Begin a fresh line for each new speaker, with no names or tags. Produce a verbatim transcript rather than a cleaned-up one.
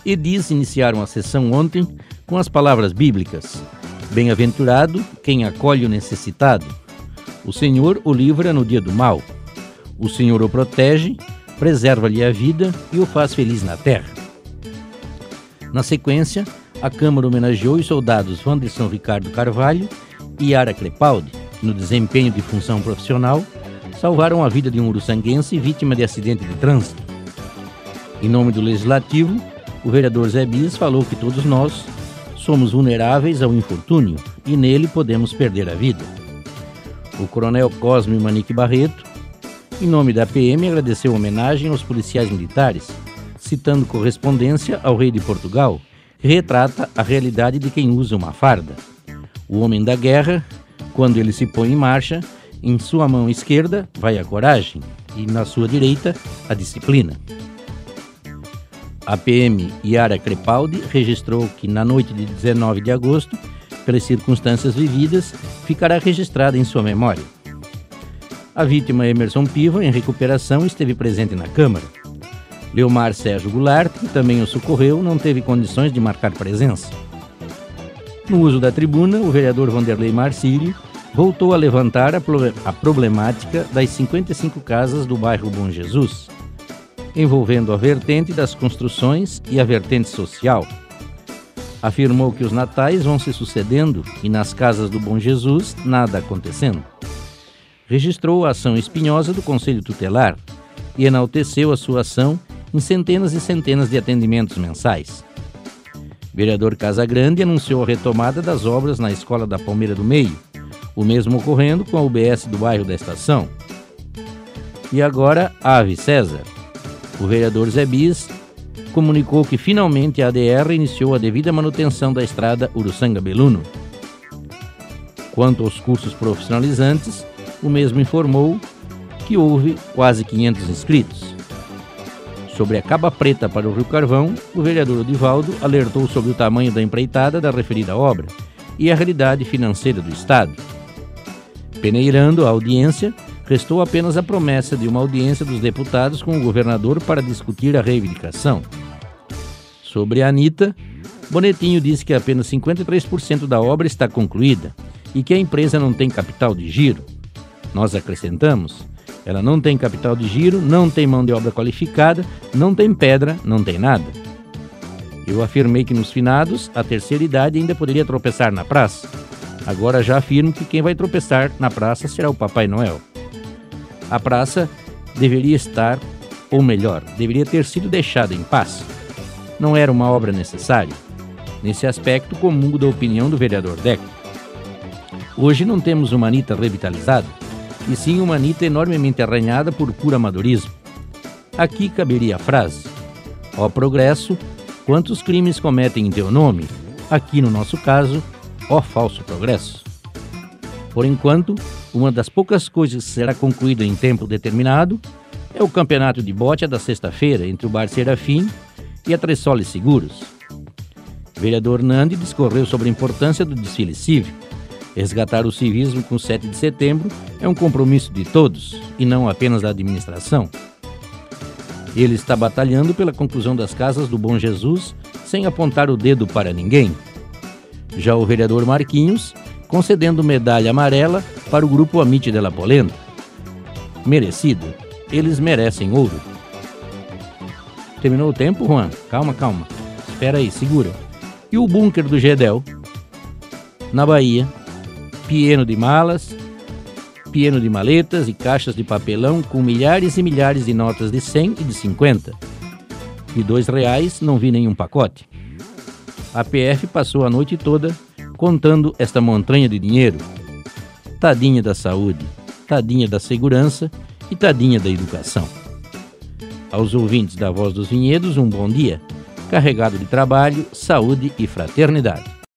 Edis iniciaram a sessão ontem com as palavras bíblicas: bem-aventurado quem acolhe o necessitado. O Senhor o livra no dia do mal. O Senhor o protege, preserva-lhe a vida e o faz feliz na terra. Na sequência, a Câmara homenageou os soldados Wanderson Ricardo Carvalho e Yara Crepaldi, que no desempenho de função profissional salvaram a vida de um uruçanguense vítima de acidente de trânsito. Em nome do Legislativo, o vereador Zé Bis falou que todos nós somos vulneráveis ao infortúnio e nele podemos perder a vida. O coronel Cosme Manique Barreto, em nome da P M, agradeceu a homenagem aos policiais militares, citando correspondência ao rei de Portugal, que retrata a realidade de quem usa uma farda. O homem da guerra, quando ele se põe em marcha, em sua mão esquerda vai a coragem e na sua direita a disciplina. A P M Yara Crepaldi registrou que na noite de dezenove de agosto, pelas circunstâncias vividas, ficará registrada em sua memória. A vítima Emerson Piva, em recuperação, esteve presente na Câmara. Leomar Sérgio Goulart, que também o socorreu, não teve condições de marcar presença. No uso da tribuna, o vereador Vanderlei Marcílio voltou a levantar a, pro- a problemática das cinquenta e cinco casas do bairro Bom Jesus, envolvendo a vertente das construções e a vertente social. Afirmou que os natais vão se sucedendo e nas casas do Bom Jesus nada acontecendo. Registrou a ação espinhosa do Conselho Tutelar e enalteceu a sua ação em centenas e centenas de atendimentos mensais. Vereador Casagrande anunciou a retomada das obras na Escola da Palmeira do Meio, o mesmo ocorrendo com a U B S do bairro da Estação. E agora, Ave César. O vereador Zé Bis comunicou que finalmente a A D R iniciou a devida manutenção da estrada Uruçanga-Beluno. Quanto aos cursos profissionalizantes, o mesmo informou que houve quase quinhentos inscritos. Sobre a Caba Preta para o Rio Carvão, o vereador Odivaldo alertou sobre o tamanho da empreitada da referida obra e a realidade financeira do Estado. Peneirando a audiência, restou apenas a promessa de uma audiência dos deputados com o governador para discutir a reivindicação. Sobre a Anitta, Bonetinho disse que apenas cinquenta e três por cento da obra está concluída e que a empresa não tem capital de giro. Nós acrescentamos: ela não tem capital de giro, não tem mão de obra qualificada, não tem pedra, não tem nada. Eu afirmei que nos finados, a terceira idade ainda poderia tropeçar na praça. Agora já afirmo que quem vai tropeçar na praça será o Papai Noel. A praça deveria estar, ou melhor, deveria ter sido deixada em paz. Não era uma obra necessária. Nesse aspecto, comungo da opinião do vereador Deco. Hoje não temos uma Anitta revitalizada, e sim uma Anitta enormemente arranhada por puro amadorismo. Aqui caberia a frase: ó progresso, quantos crimes cometem em teu nome? Aqui no nosso caso, ó falso progresso. Por enquanto, uma das poucas coisas que será concluída em tempo determinado é o campeonato de bote da sexta-feira entre o Bar Serafim e a Tressoli Seguros. O vereador Nandi discorreu sobre a importância do desfile cívico. Resgatar o civismo com sete de setembro é um compromisso de todos e não apenas da administração. Ele está batalhando pela conclusão das casas do Bom Jesus sem apontar o dedo para ninguém. Já o vereador Marquinhos concedendo medalha amarela para o grupo Amite de la Polenta. Merecido. Eles merecem ouro. Terminou o tempo, Juan? Calma, calma. Espera aí, segura. E o bunker do Gedel? Na Bahia, pieno de malas, pieno de maletas e caixas de papelão com milhares e milhares de notas de cem e de cinquenta. De dois reais não vi nenhum pacote. A P F passou a noite toda contando esta montanha de dinheiro. Tadinha da saúde, tadinha da segurança e tadinha da educação. Aos ouvintes da Voz dos Vinhedos, um bom dia, carregado de trabalho, saúde e fraternidade.